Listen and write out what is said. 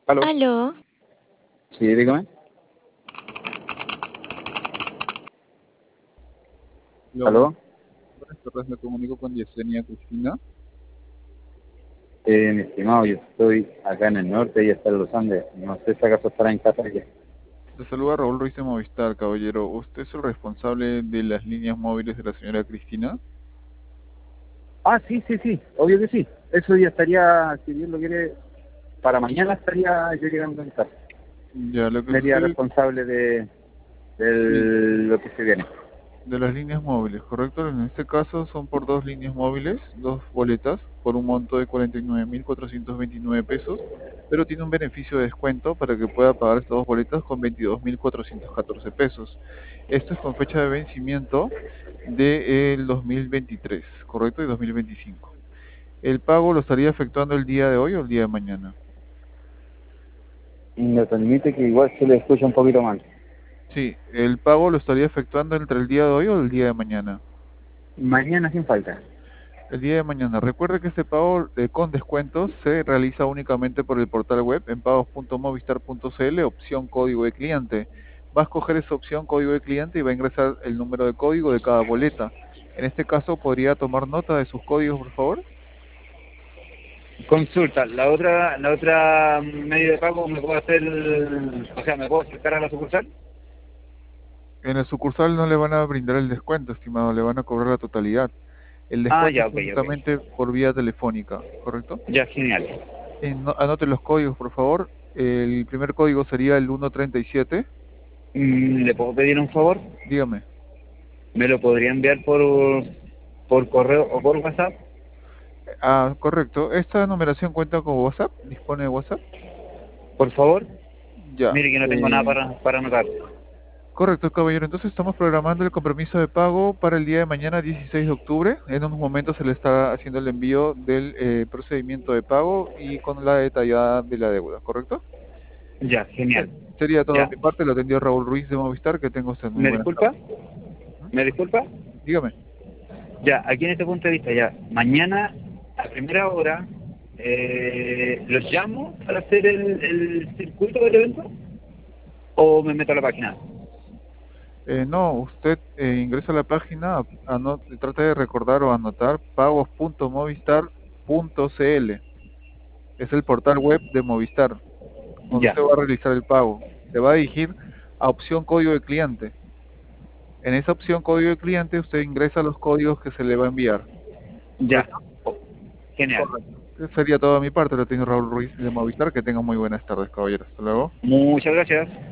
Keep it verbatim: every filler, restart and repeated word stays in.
Aló. Aló, Sí, dígame. Hola, buenas Aló. buenas tardes, me comunico con Yesenia Cristina. Eh, mi estimado, yo estoy acá en el norte y está en Los Andes. No sé si acaso estará en casa ya. Le saluda Raúl Ruiz de Movistar, caballero. ¿Usted es el responsable de las líneas móviles de la señora Cristina? Ah, sí, sí, sí. Obvio que sí. Eso ya estaría, si bien lo quiere, para mañana estaría yo llegando en casa. Ya, lo que Sería sucede, responsable de, de sí, lo que se viene. de las líneas móviles, ¿correcto? En este caso son por dos líneas móviles, dos boletas, por un monto de cuarenta y nueve mil cuatrocientos veintinueve pesos, pero tiene un beneficio de descuento para que pueda pagar estas dos boletas con veintidós mil cuatrocientos catorce pesos. Esto es con fecha de vencimiento del dos mil veintitrés, ¿correcto? Y dos mil veinticinco. ¿El pago lo estaría efectuando el día de hoy o el día de mañana? Y me permite que igual se le escuche un poquito mal. Sí, el pago lo estaría efectuando entre el día de hoy o el día de mañana. Mañana sin falta. El día de mañana. Recuerde que este pago eh, con descuentos se realiza únicamente por el portal web en pagos punto movistar punto cl, opción código de cliente. Va a escoger esa opción código de cliente y va a ingresar el número de código de cada boleta. En este caso, ¿podría tomar nota de sus códigos, por favor? Consulta, la otra, la otra medio de pago me puedo hacer, o sea, me puedo acercar a la sucursal. En el sucursal no le van a brindar el descuento, estimado, le van a cobrar la totalidad. El Ah, descuento ya, es ok, ok. únicamente por vía telefónica, ¿correcto? Ya, genial. Eh, no- anote los códigos, por favor. El primer código sería el ciento treinta y siete. Mm, ¿Le puedo pedir un favor? Dígame. ¿Me lo podría enviar por, por correo o por WhatsApp? Ah, correcto. ¿Esta numeración cuenta con WhatsApp? ¿Dispone de WhatsApp? Por favor. Ya. Mire que no tengo nada Eh, para, para anotar. correcto, caballero. Entonces estamos programando el compromiso de pago para el día de mañana, dieciséis de octubre. En unos momentos se le está haciendo el envío del eh, procedimiento de pago y con la detallada de la deuda, ¿correcto? Ya, Eh, genial. sería todo de Ya. mi parte. Lo atendió Raúl Ruiz de Movistar. Que tenga usted muy ¿Me buenas disculpa? tardes. Ujú. ¿Me disculpa? Dígame. Ya, aquí en este punto de vista, ya. Mañana, a primera hora, eh, ¿los llamo para hacer el, el circuito del evento? ¿O me meto a la página? Eh, no, usted eh, ingresa a la página, ano- trate de recordar o anotar pagos punto movistar punto cl. Es el portal web de Movistar, donde Ya, usted va a realizar el pago. Se va a dirigir a opción código de cliente. En esa opción código de cliente usted ingresa los códigos que se le va a enviar. ya. ¿Correcto? Oh, genial. Correcto. Esa sería toda mi parte. Lo tiene Raúl Ruiz de Movistar. Que tenga muy buenas tardes, caballeros. Hasta luego. Muchas gracias.